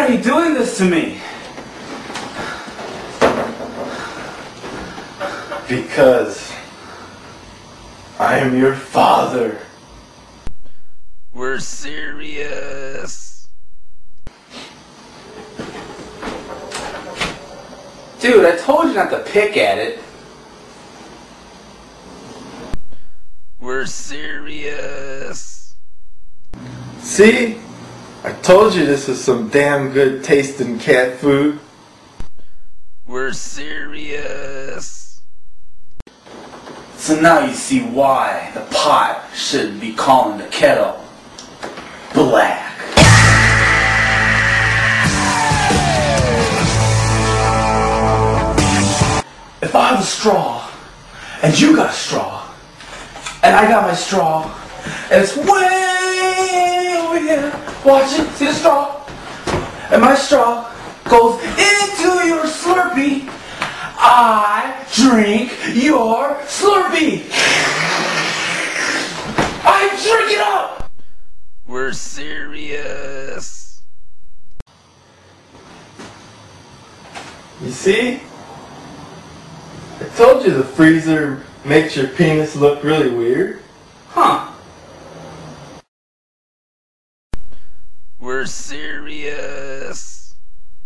are you doing this to me? Because I am your father. We're serious. Dude, I told you not to pick at it. We're serious. See? I told you this was some damn good tasting cat food. We're serious. So now you see why the pot shouldn't be calling the kettle black. If I have a straw, and you got a straw, and I got my straw, and it's way over here, watch it, see the straw? And my straw goes into your Slurpee. I drink your Slurpee. I drink it up. We're serious. You see? I told you the freezer makes your penis look really weird.